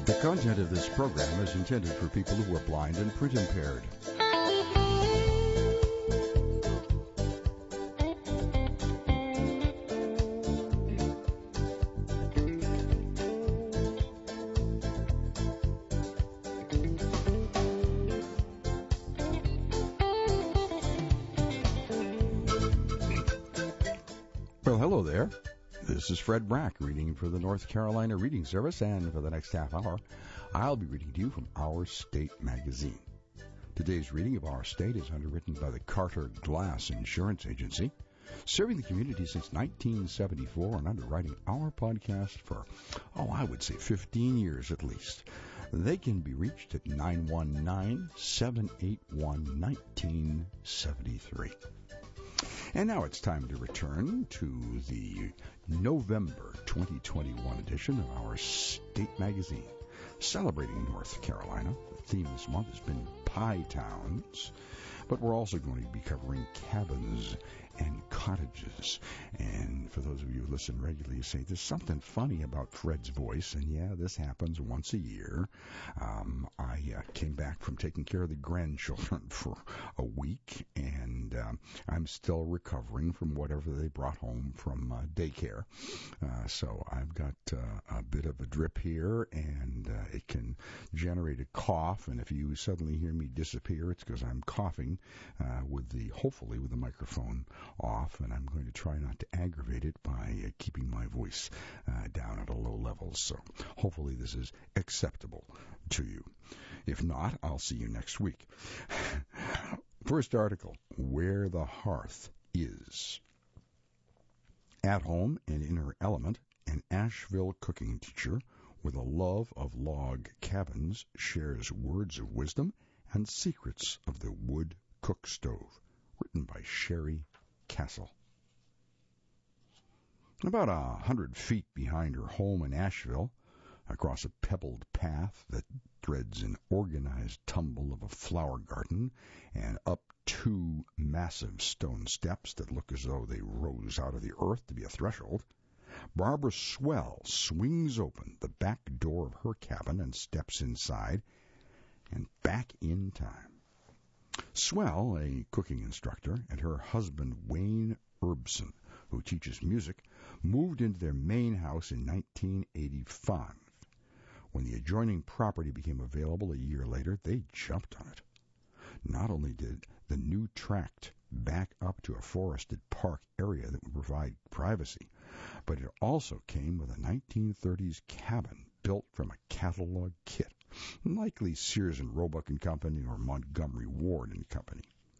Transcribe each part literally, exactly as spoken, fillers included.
The content of this program is intended for people who are blind and print impaired. Well, hello there. This is Fred Brack reading for the North Carolina Reading Service, and for the next half hour, I'll be reading to you from Our State magazine. Today's reading of Our State is underwritten by the Carter Glass Insurance Agency, serving the community since nineteen seventy-four and underwriting our podcast for, oh, I would say fifteen years at least. They can be reached at nine one nine, seven eight one, one nine seven three. And now it's time to return to the November twenty twenty-one edition of Our State magazine, celebrating North Carolina. The theme this month has been Pie Towns, but we're also going to be covering cabins and cottages. And for those of you who listen regularly, you say, there's something funny about Fred's voice. And yeah, this happens once a year. Um, I uh, came back from taking care of the grandchildren for a week, and um, I'm still recovering from whatever they brought home from uh, daycare. Uh, so I've got uh, a bit of a drip here, and uh, it can generate a cough. And if you suddenly hear me disappear, it's because I'm coughing uh, with the, hopefully with the microphone off, and I'm going to try not to aggravate it by uh, keeping my voice uh, down at a low level. So hopefully this is acceptable to you. If not, I'll see you next week. First article, Where the Hearth Is. At home and in her element, an Asheville cooking teacher with a love of log cabins shares words of wisdom and secrets of the wood cook stove. Written by Sherry Castle. About a hundred feet behind her home in Asheville, across a pebbled path that threads an organized tumble of a flower garden and up two massive stone steps that look as though they rose out of the earth to be a threshold, Barbara Swell swings open the back door of her cabin and steps inside and back in time. Swell, a cooking instructor, and her husband Wayne Erbson, who teaches music, moved into their main house in nineteen eighty-five. When the adjoining property became available a year later, they jumped on it. Not only did the new tract back up to a forested park area that would provide privacy, but it also came with a nineteen thirties cabin built from a catalog kit, likely Sears and Roebuck and Company or Montgomery Ward and Company.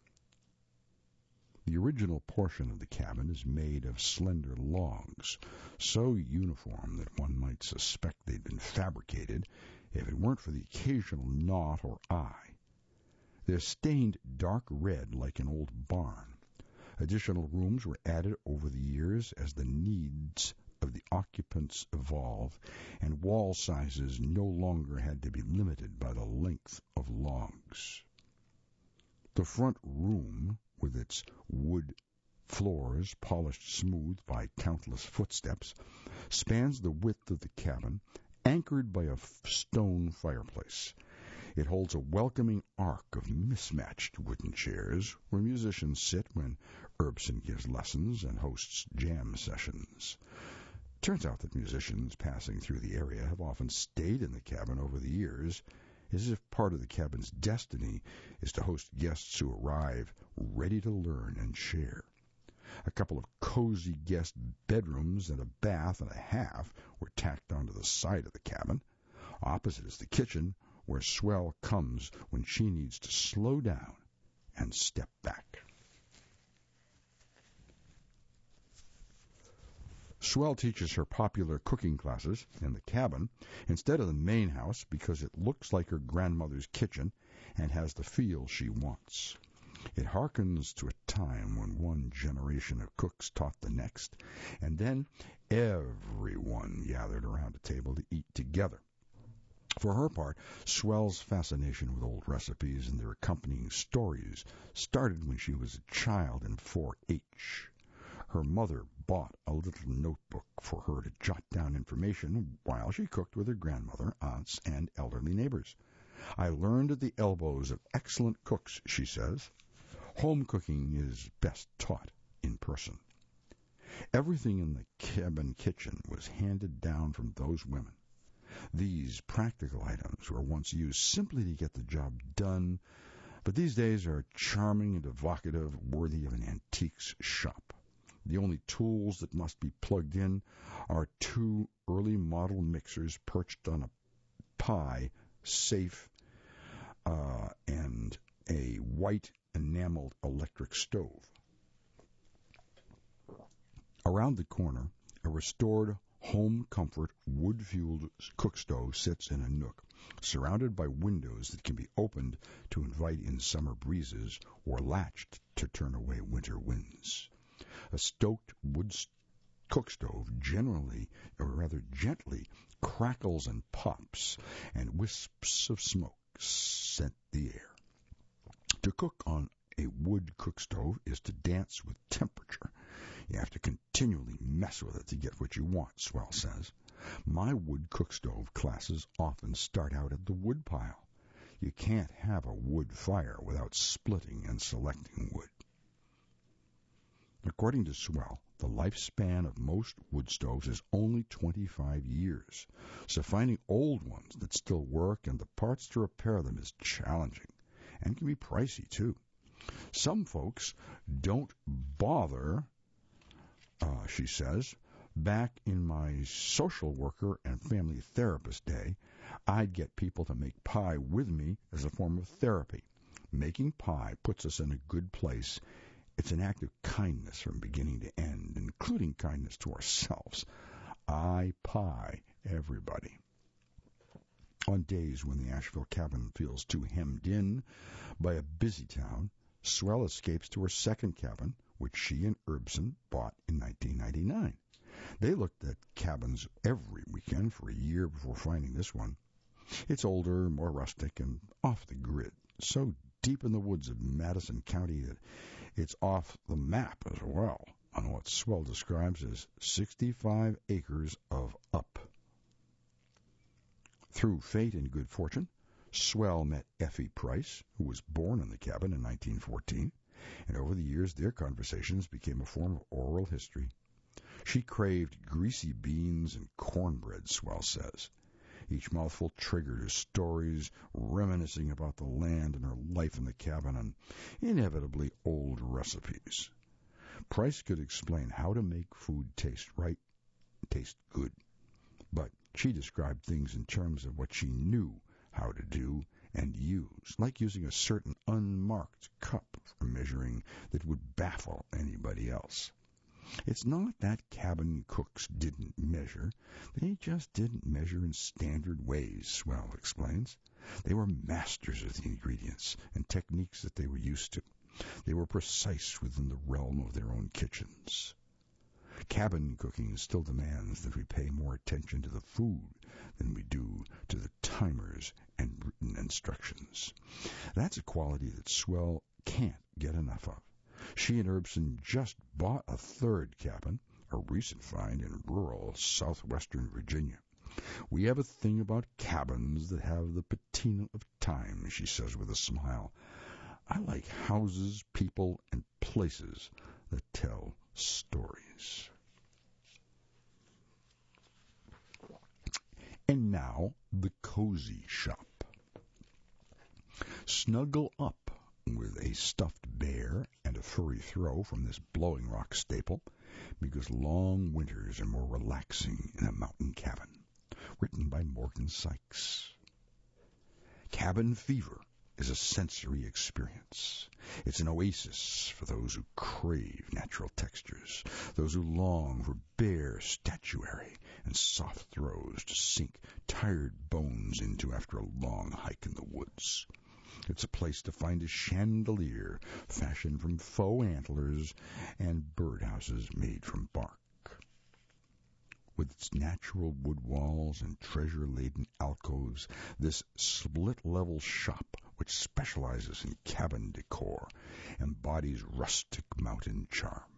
The original portion of the cabin is made of slender logs, so uniform that one might suspect they'd been fabricated if it weren't for the occasional knot or eye. They're stained dark red like an old barn. Additional rooms were added over the years as the needs of the occupants evolve, and wall sizes no longer had to be limited by the length of logs. The front room, with its wood floors polished smooth by countless footsteps, spans the width of the cabin, anchored by a stone fireplace. It holds a welcoming arc of mismatched wooden chairs where musicians sit when Erbson gives lessons and hosts jam sessions. Turns out that musicians passing through the area have often stayed in the cabin over the years, as if part of the cabin's destiny is to host guests who arrive ready to learn and share. A couple of cozy guest bedrooms and a bath and a half were tacked onto the side of the cabin. Opposite is the kitchen, where Swell comes when she needs to slow down and step back. Swell teaches her popular cooking classes in the cabin instead of the main house because it looks like her grandmother's kitchen and has the feel she wants. It harkens to a time when one generation of cooks taught the next, and then everyone gathered around a table to eat together. For her part, Swell's fascination with old recipes and their accompanying stories started when she was a child in four H. her mother bought a little notebook for her to jot down information while she cooked with her grandmother, aunts, and elderly neighbors. I learned at the elbows of excellent cooks, she says. Home cooking is best taught in person. Everything in the cabin kitchen was handed down from those women. These practical items were once used simply to get the job done, but these days are charming and evocative, worthy of an antiques shop. The only tools that must be plugged in are two early model mixers perched on a pie safe uh, and a white enameled electric stove. Around the corner, a restored home comfort wood-fueled cook stove sits in a nook, surrounded by windows that can be opened to invite in summer breezes or latched to turn away winter winds. A stoked wood cook stove generally, or rather gently, crackles and pops, and wisps of smoke scent the air. To cook on a wood cook stove is to dance with temperature. You have to continually mess with it to get what you want, Swell says. My wood cook stove classes often start out at the wood pile. You can't have a wood fire without splitting and selecting wood. According to Swell, the lifespan of most wood stoves is only twenty-five years, so finding old ones that still work and the parts to repair them is challenging and can be pricey too. Some folks don't bother, uh, she says. Back in my social worker and family therapist day, I'd get people to make pie with me as a form of therapy. Making pie puts us in a good place. It's an act of kindness from beginning to end, including kindness to ourselves. I pie everybody. On days when the Asheville cabin feels too hemmed in by a busy town, Swell escapes to her second cabin, which she and Erbsen bought in nineteen ninety-nine. They looked at cabins every weekend for a year before finding this one. It's older, more rustic, and off the grid, so deep in the woods of Madison County that it's off the map as well, on what Swell describes as sixty-five acres of up. Through fate and good fortune, Swell met Effie Price, who was born in the cabin in nineteen fourteen, and over the years their conversations became a form of oral history. She craved greasy beans and cornbread, Swell says. Each mouthful triggered her stories, reminiscing about the land and her life in the cabin and inevitably old recipes. Price could explain how to make food taste right, taste good, but she described things in terms of what she knew how to do and use, like using a certain unmarked cup for measuring that would baffle anybody else. It's not that cabin cooks didn't measure. They just didn't measure in standard ways, Swell explains. They were masters of the ingredients and techniques that they were used to. They were precise within the realm of their own kitchens. Cabin cooking still demands that we pay more attention to the food than we do to the timers and written instructions. That's a quality that Swell can't get enough of. She and Erbsen just bought a third cabin, a recent find in rural southwestern Virginia. We have a thing about cabins that have the patina of time, she says with a smile. I like houses, people, and places that tell stories. And now, the cozy shop. Snuggle up with a stuffed bear and a furry throw from this Blowing Rock staple, because long winters are more relaxing in a mountain cabin. Written by Morgan Sykes. Cabin fever is a sensory experience. It's an oasis for those who crave natural textures, those who long for bare statuary and soft throws to sink tired bones into after a long hike in the woods. It's a place to find a chandelier fashioned from faux antlers and birdhouses made from bark. With its natural wood walls and treasure-laden alcoves, this split-level shop, which specializes in cabin decor, embodies rustic mountain charm.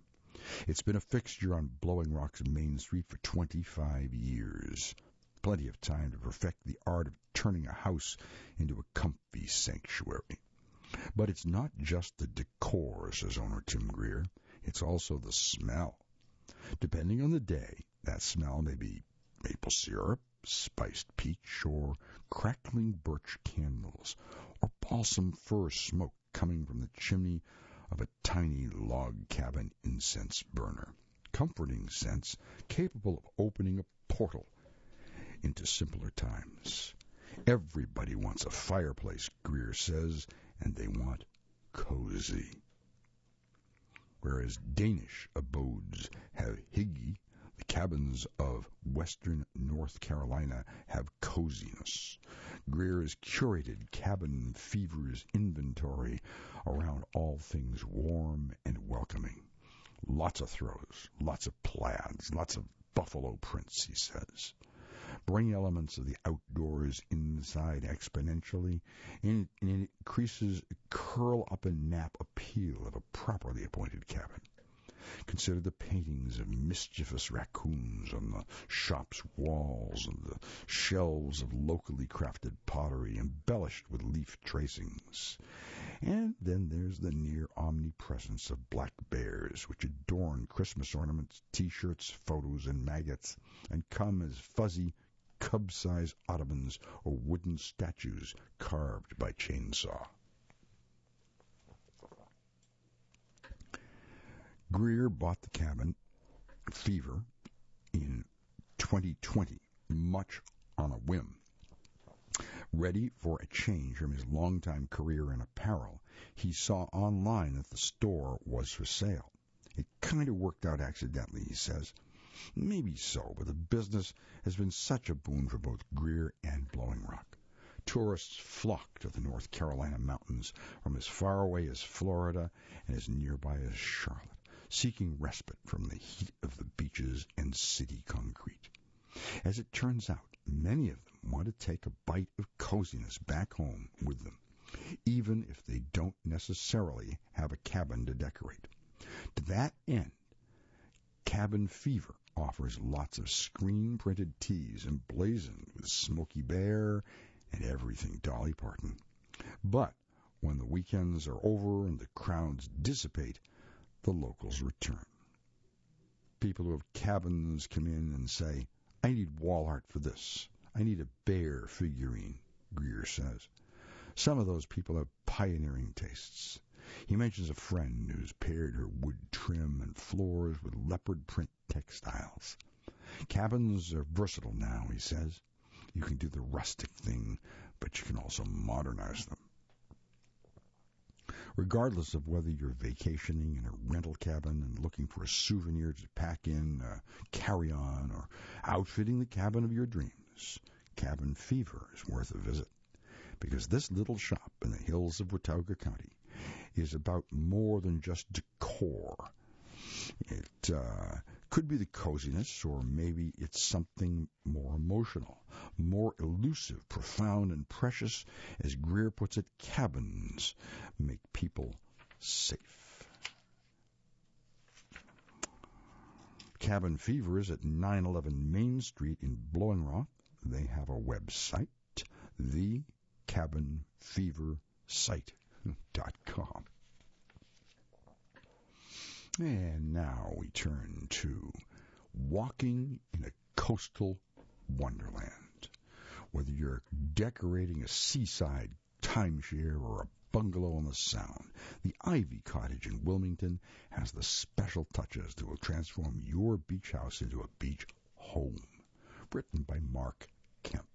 It's been a fixture on Blowing Rock's Main Street for twenty-five years. Plenty of time to perfect the art of turning a house into a comfy sanctuary. But it's not just the decor, says owner Tim Greer. It's also the smell. Depending on the day, that smell may be maple syrup, spiced peach, or crackling birch candles, or balsam fir smoke coming from the chimney of a tiny log cabin incense burner. Comforting scents capable of opening a portal into simpler times. Everybody wants a fireplace, Greer says, and they want cozy. Whereas Danish abodes have hygge, the cabins of western North Carolina have coziness. Greer has curated Cabin Fever's inventory around all things warm and welcoming. Lots of throws, lots of plaids, lots of buffalo prints, he says. Bring elements of the outdoors inside exponentially, and it increases curl-up-and-nap appeal of a properly appointed cabin. Consider the paintings of mischievous raccoons on the shop's walls and the shelves of locally crafted pottery embellished with leaf tracings. And then there's the near omnipresence of black bears, which adorn Christmas ornaments, T-shirts, photos, and maggots, and come as fuzzy, cub-sized ottomans or wooden statues carved by chainsaw. Greer bought the cabin, Fever, in twenty twenty, much on a whim. Ready for a change from his longtime career in apparel, he saw online that the store was for sale. It kind of worked out accidentally, he says. Maybe so, but the business has been such a boon for both Greer and Blowing Rock. Tourists flock to the North Carolina mountains from as far away as Florida and as nearby as Charlotte, seeking respite from the heat of the beaches and city concrete. As it turns out, many of them want to take a bite of coziness back home with them, even if they don't necessarily have a cabin to decorate. To that end, Cabin Fever offers lots of screen-printed tees emblazoned with Smokey Bear and everything Dolly Parton. But when the weekends are over and the crowds dissipate, the locals return. People who have cabins come in and say, I need wall art for this. I need a bear figurine, Greer says. Some of those people have pioneering tastes. He mentions a friend who's paired her wood trim and floors with leopard print textiles. Cabins are versatile now, he says. You can do the rustic thing, but you can also modernize them. Regardless of whether you're vacationing in a rental cabin and looking for a souvenir to pack in, uh, carry on, or outfitting the cabin of your dreams, Cabin Fever is worth a visit. Because this little shop in the hills of Watauga County is about more than just decor. It uh, could be the coziness, or maybe it's something more emotional, more elusive, profound, and precious. As Greer puts it, cabins make people safe. Cabin Fever is at nine eleven Main Street in Blowing Rock. They have a website, the cabin fever site dot com. And now we turn to walking in a coastal wonderland. Whether you're decorating a seaside timeshare or a bungalow on the Sound, the Ivy Cottage in Wilmington has the special touches that will transform your beach house into a beach home. Written by Mark Kemp.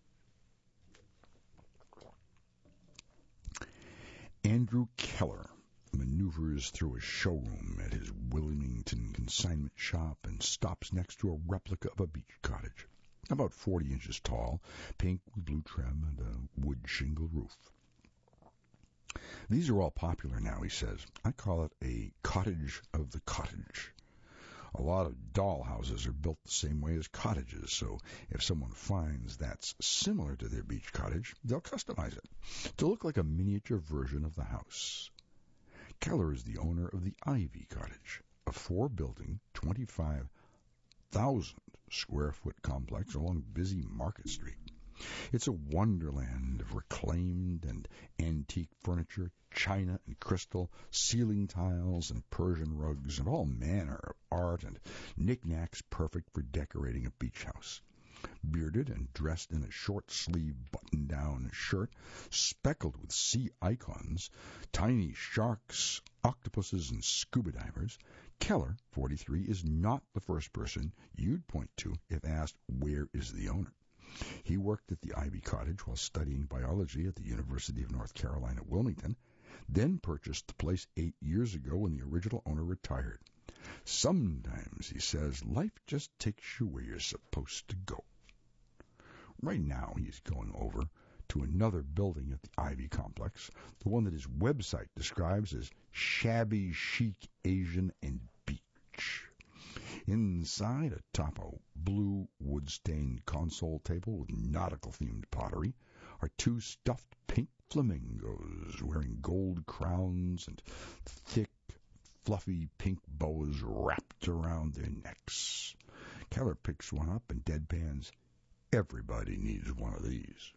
Andrew Keller maneuvers through a showroom at his Wilmington consignment shop and stops next to a replica of a beach cottage, about forty inches tall, pink with blue trim and a wood shingle roof. These are all popular now, he says. I call it a cottage of the cottage. A lot of doll houses are built the same way as cottages, so if someone finds that's similar to their beach cottage, they'll customize it to look like a miniature version of the house. Keller is the owner of the Ivy Cottage, a four-building, twenty-five thousand square foot complex along busy Market Street. It's a wonderland of reclaimed and antique furniture, china and crystal, ceiling tiles and Persian rugs, and all manner of art and knickknacks perfect for decorating a beach house. Bearded and dressed in a short-sleeved button-down shirt, speckled with sea icons, tiny sharks, octopuses, and scuba divers, Keller, forty-three, is not the first person you'd point to if asked where is the owner. He worked at the Ivy Cottage while studying biology at the University of North Carolina, Wilmington, then purchased the place eight years ago when the original owner retired. Sometimes, he says, life just takes you where you're supposed to go. Right now, he's going over to another building at the Ivy Complex, the one that his website describes as shabby, chic, Asian, and beach. Inside, atop a blue wood-stained console table with nautical-themed pottery, are two stuffed pink flamingos wearing gold crowns and thick, fluffy pink bows wrapped around their necks. Keller picks one up and deadpans, "Everybody needs one of these."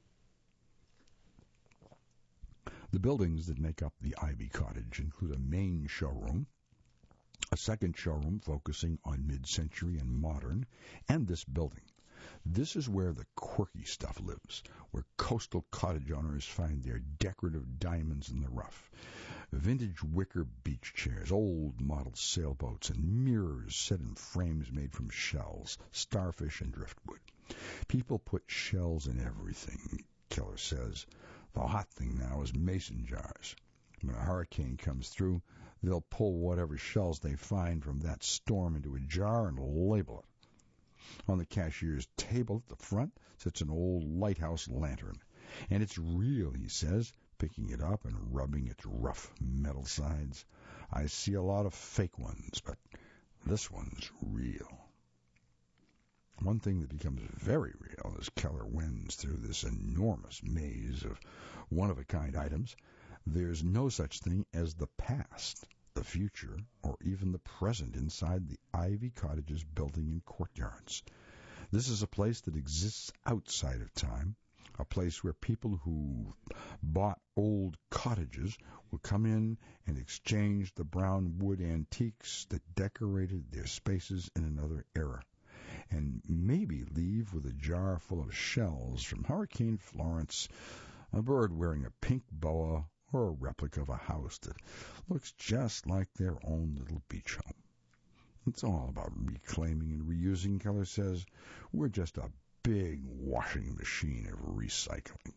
The buildings that make up the Ivy Cottage include a main showroom, a second showroom focusing on mid-century and modern, and this building. This is where the quirky stuff lives, where coastal cottage owners find their decorative diamonds in the rough. Vintage wicker beach chairs, old model sailboats, and mirrors set in frames made from shells, starfish, and driftwood. People put shells in everything, Keller says. The hot thing now is mason jars. When a hurricane comes through, they'll pull whatever shells they find from that storm into a jar and label it. On the cashier's table at the front sits an old lighthouse lantern. And it's real, he says, picking it up and rubbing its rough metal sides. I see a lot of fake ones, but this one's real. One thing that becomes very real as Keller wends through this enormous maze of one-of-a-kind items. There's no such thing as the past, the future, or even the present inside the Ivy Cottage's building and courtyards. This is a place that exists outside of time, a place where people who bought old cottages will come in and exchange the brown wood antiques that decorated their spaces in another era, and maybe leave with a jar full of shells from Hurricane Florence, a bird wearing a pink boa, or a replica of a house that looks just like their own little beach home. It's all about reclaiming and reusing, Keller says. We're just a big washing machine of recycling.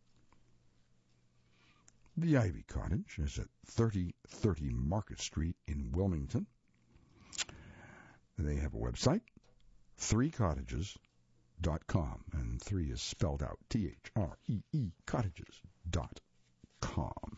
The Ivy Cottage is at thirty thirty Market Street in Wilmington. They have a website, three cottages dot com, and three is spelled out T H R E E, cottages dot com.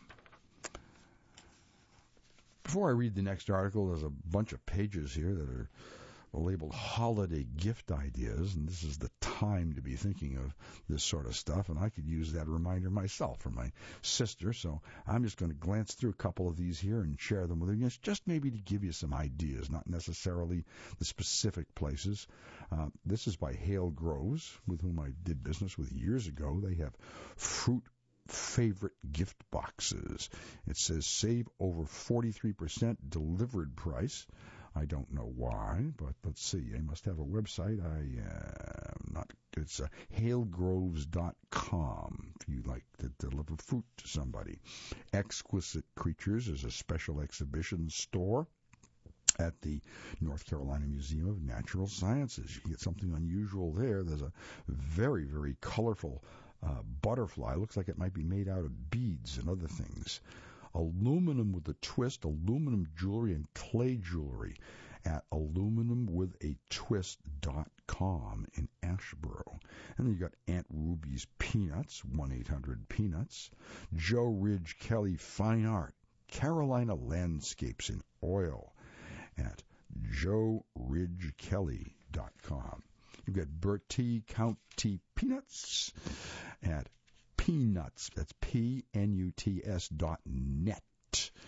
Before I read the next article, there's a bunch of pages here that are labeled holiday gift ideas, and this is the time to be thinking of this sort of stuff, and I could use that reminder myself for my sister, so I'm just going to glance through a couple of these here and share them with you, just maybe to give you some ideas, not necessarily the specific places. Uh, this is by Hale Groves, with whom I did business with years ago. They have fruit favorite gift boxes. It says save over forty-three percent delivered price. I don't know why, but let's see. They must have a website. I uh, not. It's uh, hale groves dot com if you like to deliver fruit to somebody. Exquisite Creatures is a special exhibition store at the North Carolina Museum of Natural Sciences. You can get something unusual there. There's a very, very colorful uh, butterfly. Looks like it might be made out of beads and other things. Aluminum with a twist, aluminum jewelry and clay jewelry at aluminum with a twist dot com in Asheboro. And then you got Aunt Ruby's Peanuts, one eight hundred Peanuts. Joe Ridge Kelly Fine Art, Carolina Landscapes in Oil at joe ridge kelly dot com. You've got Bertie County Peanuts at Peanuts, that's P N U T S dot net.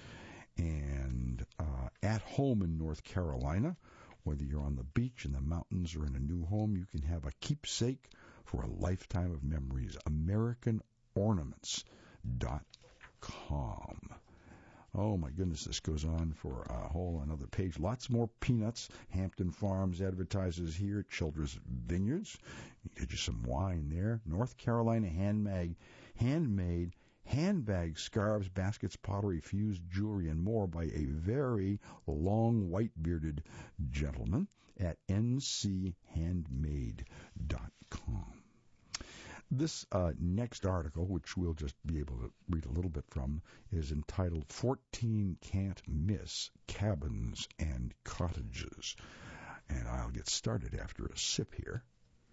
And uh, at home in North Carolina, whether you're on the beach, in the mountains, or in a new home, you can have a keepsake for a lifetime of memories. American Ornaments dot com. Oh, my goodness, this goes on for a whole another page. Lots more peanuts. Hampton Farms advertises here at Childress Vineyards. You get you some wine there. North Carolina handmade, handmade handbags, scarves, baskets, pottery, fused jewelry, and more by a very long, white-bearded gentleman at N C handmade dot com. This uh, next article, which we'll just be able to read a little bit from, is entitled fourteen Can't Miss Cabins and Cottages. And I'll get started after a sip here.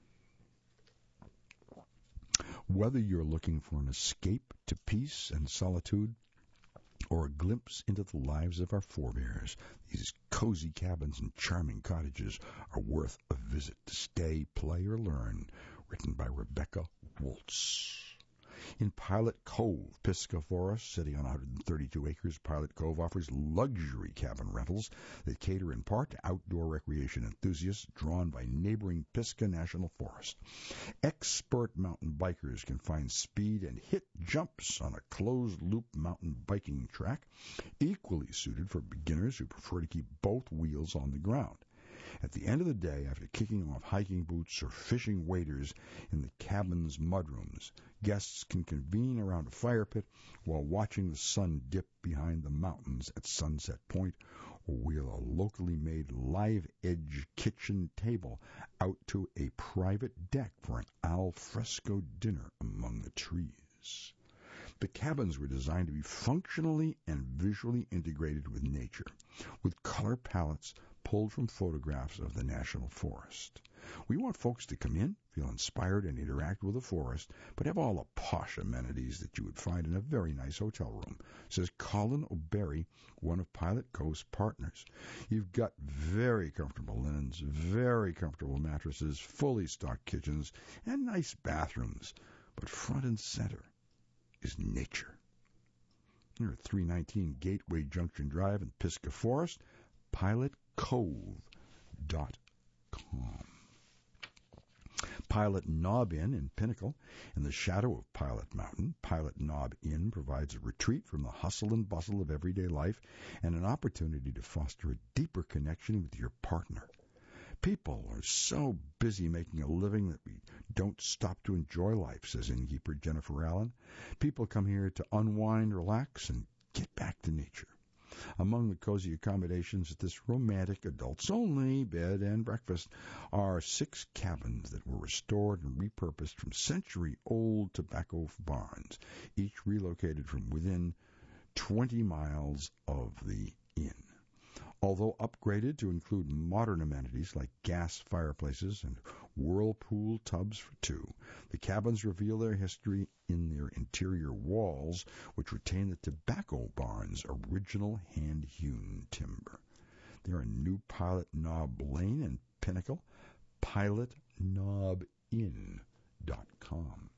Whether you're looking for an escape to peace and solitude or a glimpse into the lives of our forebears, these cozy cabins and charming cottages are worth a visit to stay, play, or learn. Written by Rebecca Woltz. In Pilot Cove, Pisgah Forest, sitting on one hundred thirty-two acres, Pilot Cove offers luxury cabin rentals that cater in part to outdoor recreation enthusiasts drawn by neighboring Pisgah National Forest. Expert mountain bikers can find speed and hit jumps on a closed-loop mountain biking track, equally suited for beginners who prefer to keep both wheels on the ground. At the end of the day, after kicking off hiking boots or fishing waders in the cabin's mudrooms, guests can convene around a fire pit while watching the sun dip behind the mountains at Sunset Point, or wheel a locally made live-edge kitchen table out to a private deck for an al fresco dinner among the trees. The cabins were designed to be functionally and visually integrated with nature, with color palettes pulled from photographs of the National Forest. We want folks to come in, feel inspired, and interact with the forest, but have all the posh amenities that you would find in a very nice hotel room, says Colin O'Berry, one of Pilot Cove's partners. You've got very comfortable linens, very comfortable mattresses, fully stocked kitchens, and nice bathrooms, but front and center is nature. They're at three nineteen Gateway Junction Drive in Pisgah Forest, Pilot Cove dot com. Pilot Knob Inn in Pinnacle. In the shadow of Pilot Mountain, Pilot Knob Inn provides a retreat from the hustle and bustle of everyday life and an opportunity to foster a deeper connection with your partner. People are so busy making a living that we don't stop to enjoy life, says innkeeper Jennifer Allen. People come here to unwind, relax, and get back to nature. Among the cozy accommodations at this romantic adults-only bed and breakfast are six cabins that were restored and repurposed from century-old tobacco barns, each relocated from within twenty miles of the inn. Although upgraded to include modern amenities like gas fireplaces and whirlpool tubs for two, the cabins reveal their history in their interior walls, which retain the tobacco barn's original hand-hewn timber. They're in New Pilot Knob Lane in Pinnacle, pilot knob inn dot com.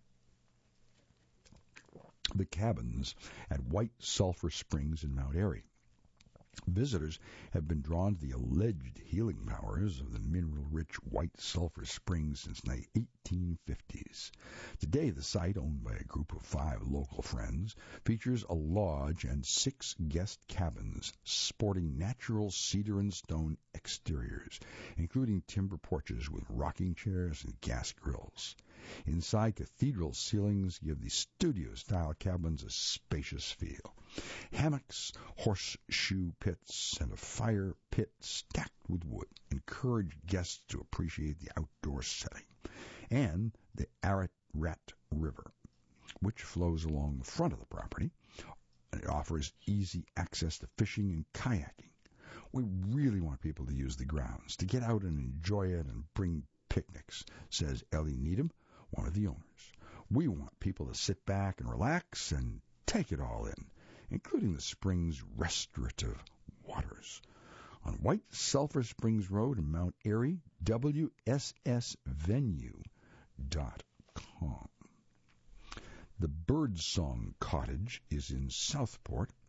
The cabins at White Sulphur Springs in Mount Airy. Visitors have been drawn to the alleged healing powers of the mineral-rich White Sulphur Springs since the eighteen fifties. Today, the site, owned by a group of five local friends, features a lodge and six guest cabins sporting natural cedar and stone exteriors, including timber porches with rocking chairs and gas grills. Inside, cathedral ceilings give the studio-style cabins a spacious feel. Hammocks, horseshoe pits, and a fire pit stacked with wood encourage guests to appreciate the outdoor setting. And the Ararat River, which flows along the front of the property, and it offers easy access to fishing and kayaking. We really want people to use the grounds, to get out and enjoy it and bring picnics, says Ellie Needham, one of the owners. We want people to sit back and relax and take it all in, including the spring's restorative waters. On White Sulphur Springs Road in Mount Airy, W S S venue dot com. The Birdsong Cottage is in Southport,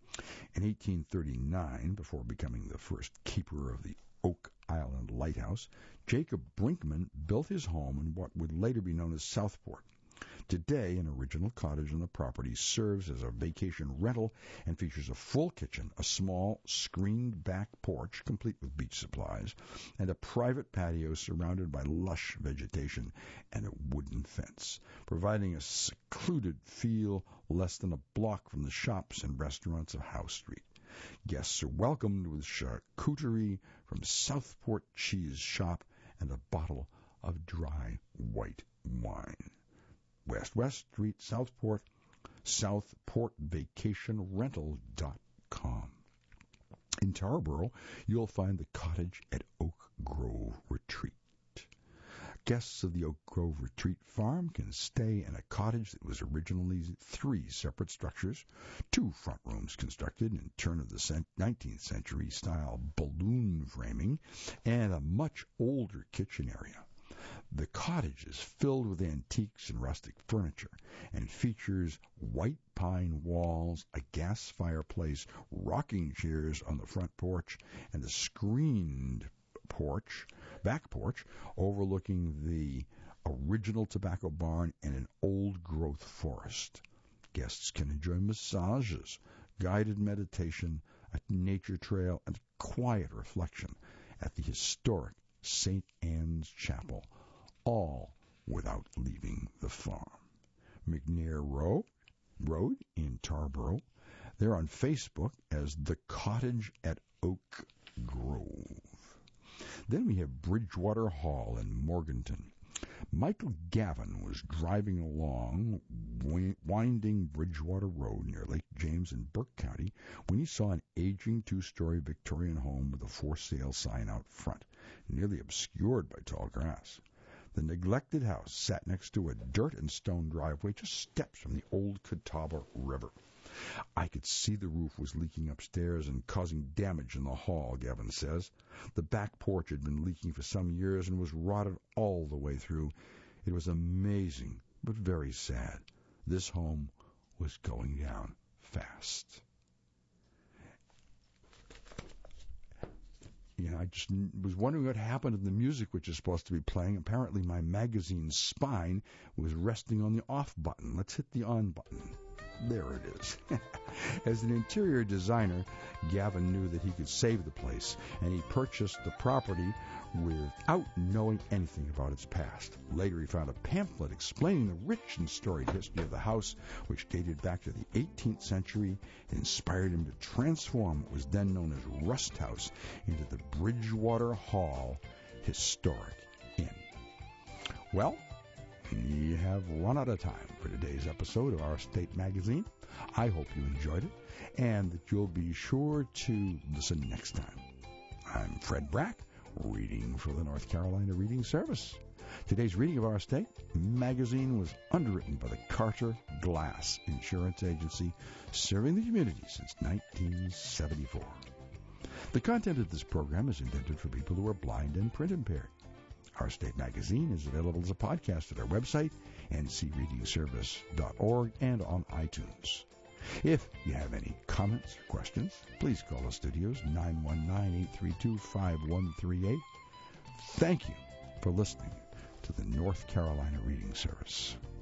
In eighteen thirty-nine, before becoming the first keeper of the Oak Island Lighthouse, Jacob Brinkman built his home in what would later be known as Southport. Today, an original cottage on the property serves as a vacation rental and features a full kitchen, a small screened back porch complete with beach supplies, and a private patio surrounded by lush vegetation and a wooden fence, providing a secluded feel less than a block from the shops and restaurants of Howe Street. Guests are welcomed with charcuterie from Southport Cheese Shop and a bottle of dry white wine. West West Street, Southport, southport vacation rental dot com. In Tarboro, you'll find the cottage at Oak Grove Retreat. Guests of the Oak Grove Retreat Farm can stay in a cottage that was originally three separate structures, two front rooms constructed in turn of the nineteenth century style balloon framing, and a much older kitchen area. The cottage is filled with antiques and rustic furniture and features white pine walls, a gas fireplace, rocking chairs on the front porch, and a screened porch, back porch, overlooking the original tobacco barn and an old-growth forest. Guests can enjoy massages, guided meditation, a nature trail, and quiet reflection at the historic Saint Anne's Chapel, all without leaving the farm. McNair Road, Road in Tarboro. They're on Facebook as The Cottage at Oak Grove. Then we have Bridgewater Hall in Morganton. Michael Gavin was driving along winding Bridgewater Road near Lake James in Burke County when he saw an aging two-story Victorian home with a for-sale sign out front, nearly obscured by tall grass. The neglected house sat next to a dirt and stone driveway just steps from the old Catawba River. I could see the roof was leaking upstairs and causing damage in the hall, Gavin says. The back porch had been leaking for some years and was rotted all the way through. It was amazing, but very sad. This home was going down fast. You know, I just was wondering what happened to the music which is supposed to be playing. Apparently my magazine's spine was resting on the off button. Let's hit the on button. There it is. As an interior designer, Gavin knew that he could save the place, and he purchased the property without knowing anything about its past. Later, he found a pamphlet explaining the rich and storied history of the house, which dated back to the eighteenth century and inspired him to transform what was then known as Rust House into the Bridgewater Hall Historic Inn. Well, we have run out of time for today's episode of Our State Magazine. I hope you enjoyed it and that you'll be sure to listen next time. I'm Fred Brack, reading for the North Carolina Reading Service. Today's reading of Our State Magazine was underwritten by the Carter Glass Insurance Agency, serving the community since nineteen seventy-four. The content of this program is intended for people who are blind and print impaired. Our State Magazine is available as a podcast at our website, n c reading service dot org, and on iTunes. If you have any comments or questions, please call the studios nine one nine, eight three two, five one three eight. Thank you for listening to the North Carolina Reading Service.